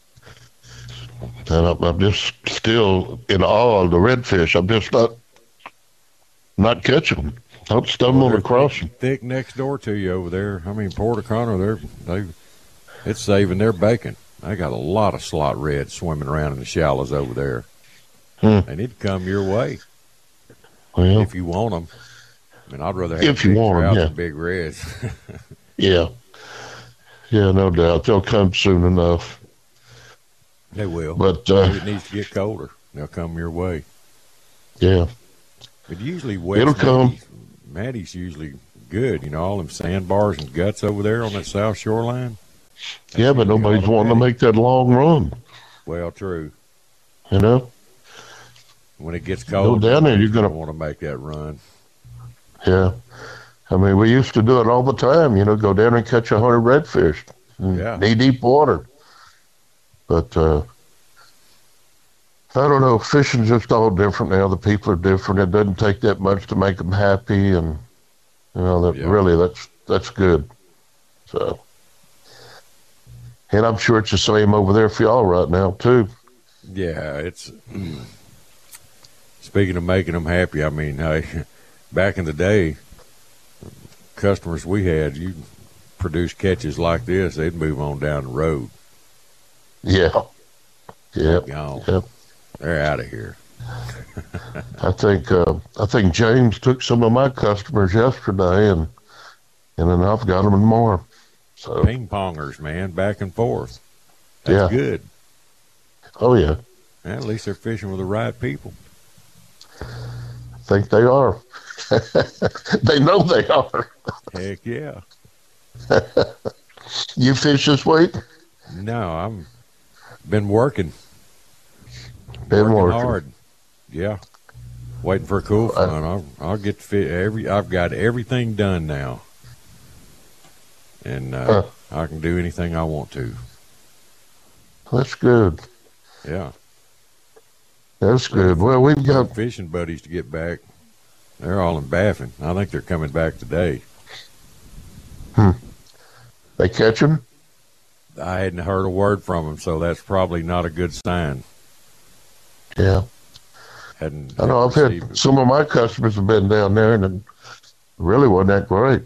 And I'm just still in awe of the redfish. I'm just not catching them. I'm stumbling across them. Thick next door to you over there. I mean, Port O'Connor, it's saving their bacon. They got a lot of slot reds swimming around in the shallows over there. They need to come your way. Well, if you want them. I mean, I'd rather have if you big want trout them, than big reds. Yeah. Yeah, no doubt. They'll come soon enough. They will. But it needs to get colder. They'll come your way. Yeah. But usually West It'll come. Maddie's usually good. You know, all them sandbars and guts over there on that south shoreline. Yeah, but nobody's wanting to make that long run. Well, true. You know? When it gets cold, go down there, you're going to want to make that run. Yeah. I mean, we used to do it all the time, you know, go down and catch 100 redfish. Knee-deep water. But, I don't know, fishing's just all different now. The people are different. It doesn't take that much to make them happy, and, you know, really, that's good. So, and I'm sure it's the same over there for y'all right now, too. Yeah, it's... Speaking of making them happy, I mean, back in the day, customers we had, you produce catches like this, they'd move on down the road. Yeah. Yep. Gone. Yep. They're out of here. I think James took some of my customers yesterday, and then I've got them more. So ping pongers, man, back and forth. That's good. Oh yeah. At least they're fishing with the right people. I think they are. They know they are. Heck yeah. You fish this week? No, I'm been working. Been working hard. Yeah. Waiting for a cool front. I'll get to fish I've got everything done now. And I can do anything I want to. That's good. Yeah. That's good. Well, we've got fishing buddies to get back. They're all in Baffin. I think they're coming back today. They catch them? I hadn't heard a word from them, so that's probably not a good sign. Yeah. I know I've had some of my customers have been down there, and it really wasn't that great.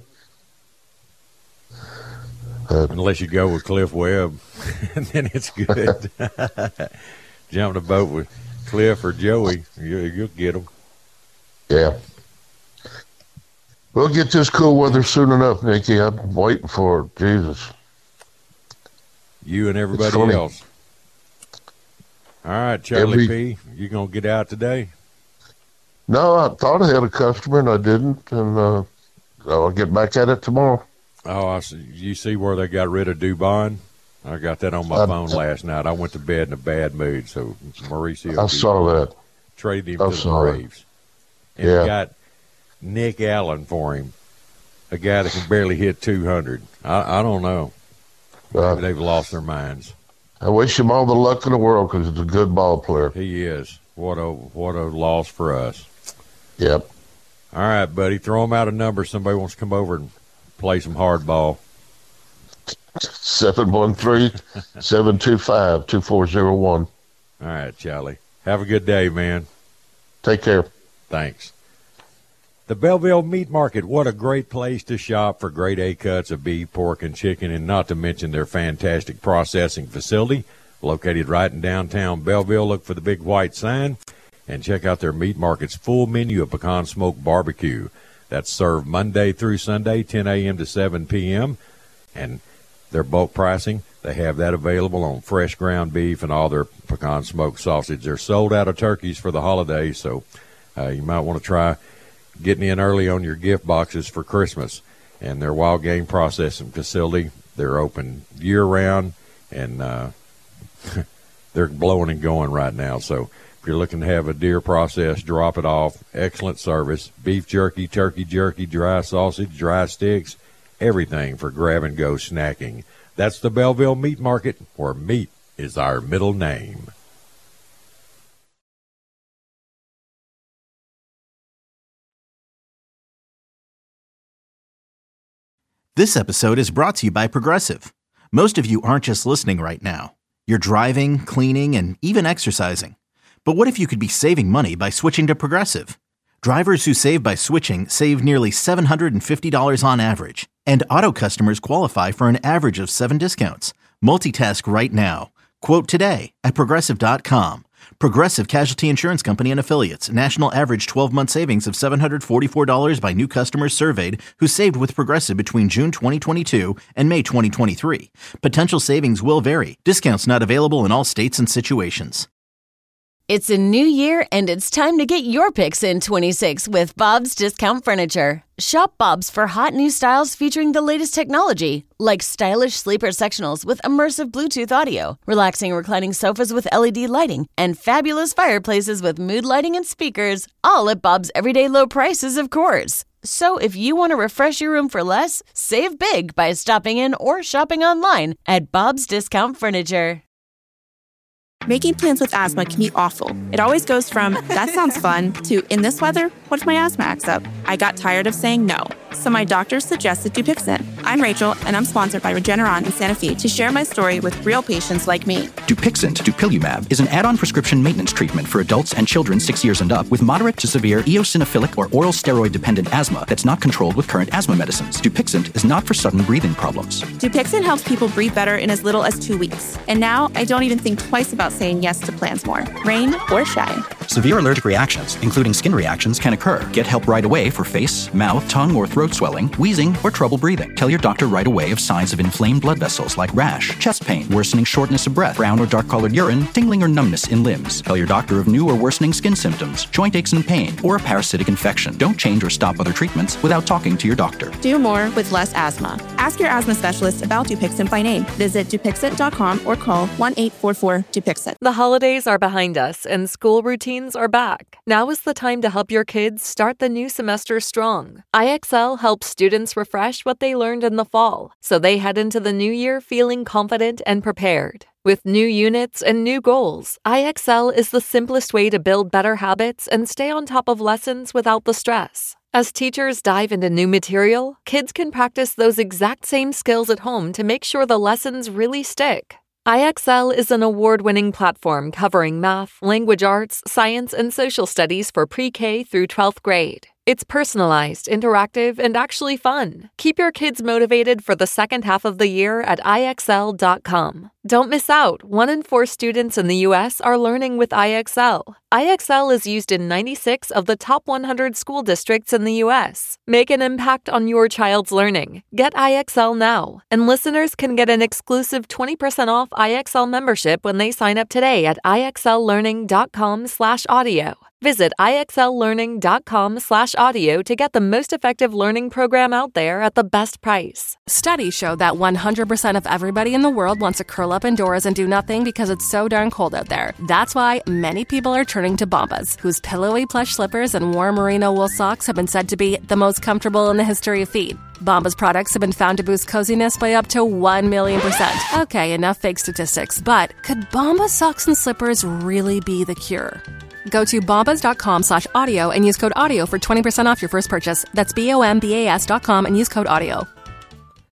Unless you go with Cliff Webb, and then it's good. Jump in a boat with Cliff or Joey, you'll get them. Yeah. We'll get this cool weather soon enough, Nikki. I'm waiting for it. Jesus. You and everybody else. All right, Charlie P., you going to get out today? No, I thought I had a customer, and I didn't, and I'll get back at it tomorrow. Oh, I see. You see where they got rid of Dubon? I got that on my phone last night. I went to bed in a bad mood, so Mauricio. I saw that. Traded him to the Braves. And he got Nick Allen for him, a guy that can barely hit 200. I don't know. Maybe they've lost their minds. I wish him all the luck in the world because he's a good ball player. He is. What a loss for us. Yep. All right, buddy. Throw him out a number. Somebody wants to come over and play some hardball. 713-725-2401. All right, Charlie. Have a good day, man. Take care. Thanks. The Belleville Meat Market, what a great place to shop for grade A cuts of beef, pork, and chicken, and not to mention their fantastic processing facility. Located right in downtown Belleville, look for the big white sign and check out their Meat Market's full menu of pecan smoked barbecue. That's served Monday through Sunday, 10 a.m. to 7 p.m. And their bulk pricing, they have that available on fresh ground beef and all their pecan smoked sausage. They're sold out of turkeys for the holidays, so you might want to try getting in early on your gift boxes for Christmas. And their wild game processing facility, they're open year-round, and they're blowing and going right now. So if you're looking to have a deer process, drop it off. Excellent service. Beef jerky, turkey jerky, dry sausage, dry sticks, everything for grab-and-go snacking. That's the Belleville Meat Market, where meat is our middle name. This episode is brought to you by Progressive. Most of you aren't just listening right now. You're driving, cleaning, and even exercising. But what if you could be saving money by switching to Progressive? Drivers who save by switching save nearly $750 on average. And auto customers qualify for an average of 7 discounts. Multitask right now. Quote today at Progressive.com. Progressive Casualty Insurance Company and Affiliates. National average 12-month savings of $744 by new customers surveyed who saved with Progressive between June 2022 and May 2023. Potential savings will vary. Discounts not available in all states and situations. It's a new year, and it's time to get your picks in 26 with Bob's Discount Furniture. Shop Bob's for hot new styles featuring the latest technology, like stylish sleeper sectionals with immersive Bluetooth audio, relaxing reclining sofas with LED lighting, and fabulous fireplaces with mood lighting and speakers, all at Bob's everyday low prices, of course. So if you want to refresh your room for less, save big by stopping in or shopping online at Bob's Discount Furniture. Making plans with asthma can be awful. It always goes from, that sounds fun, to, in this weather, what if my asthma acts up? I got tired of saying no, so my doctor suggested Dupixent. I'm Rachel, and I'm sponsored by Regeneron in Santa Fe to share my story with real patients like me. Dupixent, dupilumab, is an add-on prescription maintenance treatment for adults and children 6 years and up with moderate to severe eosinophilic or oral steroid-dependent asthma that's not controlled with current asthma medicines. Dupixent is not for sudden breathing problems. Dupixent helps people breathe better in as little as 2 weeks. And now, I don't even think twice about saying yes to plans more, rain or shine. Severe allergic reactions, including skin reactions, can occur. Get help right away for face, mouth, tongue, or throat swelling, wheezing, or trouble breathing. Tell your doctor right away of signs of inflamed blood vessels like rash, chest pain, worsening shortness of breath, brown or dark-colored urine, tingling or numbness in limbs. Tell your doctor of new or worsening skin symptoms, joint aches and pain, or a parasitic infection. Don't change or stop other treatments without talking to your doctor. Do more with less asthma. Ask your asthma specialist about Dupixent by name. Visit Dupixent.com or call 1-844-DUPIXENT. The holidays are behind us and school routines are back. Now is the time to help your kids start the new semester strong. IXL helps students refresh what they learned in the fall, so they head into the new year feeling confident and prepared. With new units and new goals, IXL is the simplest way to build better habits and stay on top of lessons without the stress. As teachers dive into new material, kids can practice those exact same skills at home to make sure the lessons really stick. IXL is an award-winning platform covering math, language arts, science, and social studies for pre-K through 12th grade. It's personalized, interactive, and actually fun. Keep your kids motivated for the second half of the year at IXL.com. Don't miss out. 1 in 4 students in the U.S. are learning with IXL. IXL is used in 96 of the top 100 school districts in the U.S. Make an impact on your child's learning. Get IXL now. And listeners can get an exclusive 20% off IXL membership when they sign up today at IXLlearning.com/audio. Visit IXLlearning.com/audio to get the most effective learning program out there at the best price. Studies show that 100% of everybody in the world wants to curl up indoors and do nothing because it's so darn cold out there. That's why many people are turning to Bombas, whose pillowy plush slippers and warm merino wool socks have been said to be the most comfortable in the history of feet. Bombas products have been found to boost coziness by up to 1,000,000%. Okay, enough fake statistics, but could Bombas socks and slippers really be the cure? Go to bombas.com/audio and use code AUDIO for 20% off your first purchase. That's BOMBAS.com and use code AUDIO.